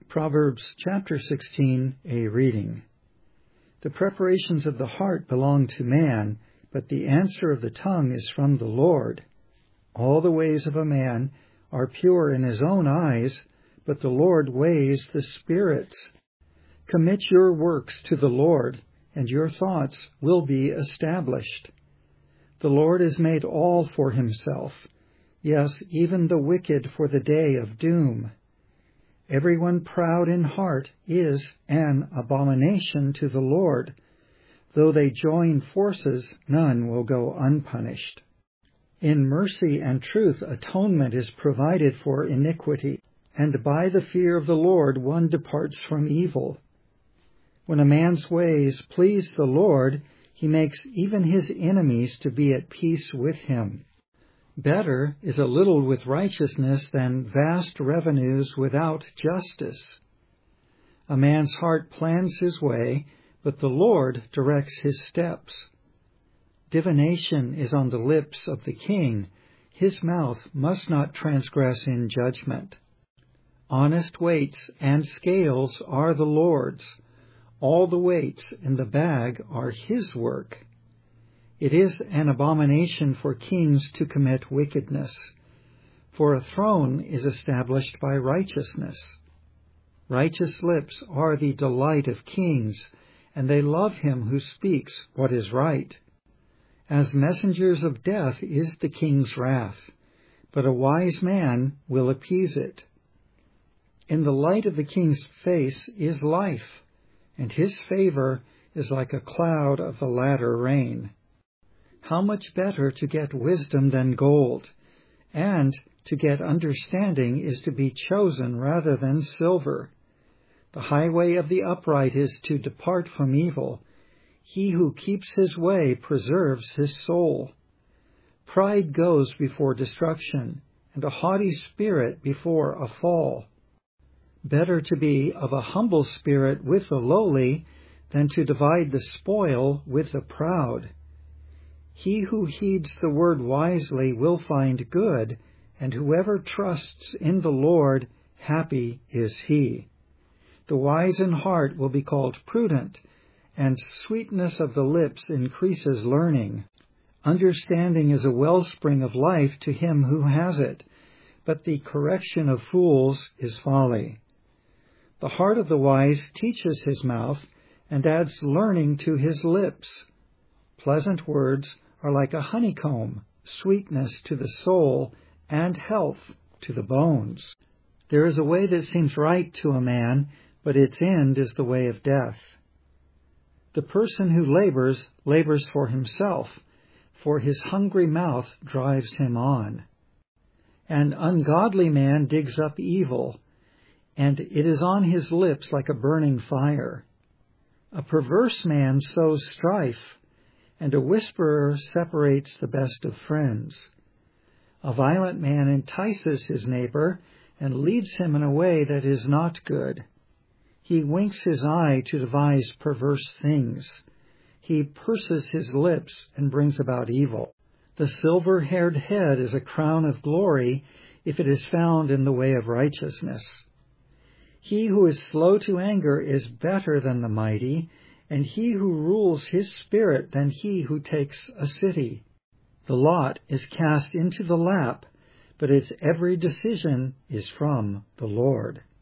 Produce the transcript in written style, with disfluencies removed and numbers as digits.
Proverbs chapter 16, a reading. The preparations of the heart belong to man, but the answer of the tongue is from the Lord. All the ways of a man are pure in his own eyes, but the Lord weighs the spirits. Commit your works to the Lord, and your thoughts will be established. The Lord has made all for himself, yes, even the wicked for the day of doom. Everyone proud in heart is an abomination to the Lord. Though they join forces, none will go unpunished. In mercy and truth atonement is provided for iniquity, and by the fear of the Lord one departs from evil. When a man's ways please the Lord, he makes even his enemies to be at peace with him. Better is a little with righteousness than vast revenues without justice. A man's heart plans his way, but the Lord directs his steps. Divination is on the lips of the king. His mouth must not transgress in judgment. Honest weights and scales are the Lord's. All the weights in the bag are his work. It is an abomination for kings to commit wickedness, for a throne is established by righteousness. Righteous lips are the delight of kings, and they love him who speaks what is right. As messengers of death is the king's wrath, but a wise man will appease it. In the light of the king's face is life, and his favor is like a cloud of the latter rain. How much better to get wisdom than gold, and to get understanding is to be chosen rather than silver. The highway of the upright is to depart from evil. He who keeps his way preserves his soul. Pride goes before destruction, and a haughty spirit before a fall. Better to be of a humble spirit with the lowly than to divide the spoil with the proud. He who heeds the word wisely will find good, and whoever trusts in the Lord, happy is he. The wise in heart will be called prudent, and sweetness of the lips increases learning. Understanding is a wellspring of life to him who has it, but the correction of fools is folly. The heart of the wise teaches his mouth, and adds learning to his lips. Pleasant words are like a honeycomb, sweetness to the soul, and health to the bones. There is a way that seems right to a man, but its end is the way of death. The person who labors for himself, for his hungry mouth drives him on. An ungodly man digs up evil, and it is on his lips like a burning fire. A perverse man sows strife, and a whisperer separates the best of friends. A violent man entices his neighbor and leads him in a way that is not good. He winks his eye to devise perverse things. He purses his lips and brings about evil. The silver-haired head is a crown of glory if it is found in the way of righteousness. He who is slow to anger is better than the mighty, and he who rules his spirit than he who takes a city. The lot is cast into the lap, but its every decision is from the Lord.